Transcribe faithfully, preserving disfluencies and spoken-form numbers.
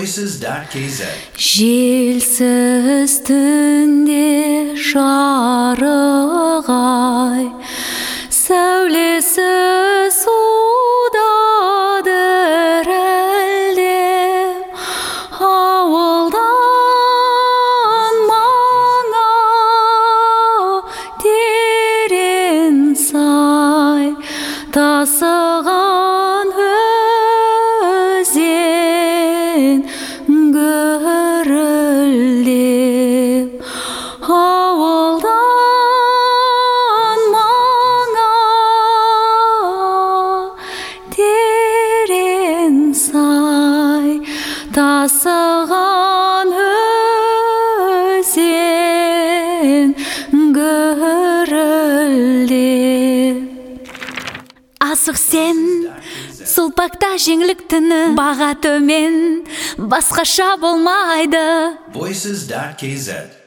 voices dot k z. Желсіз түнде жарық ай, сәулесі суда дірілдеп, ауылдан маңа терең сай, тасыған өзен гүрілдеп, ауылдан маңа терең сай, тасыған өзен гүрілдеп. Асық сен, сұлпақта жеңілік түні, баға төмен, басқаша болмайды. voices dot k z.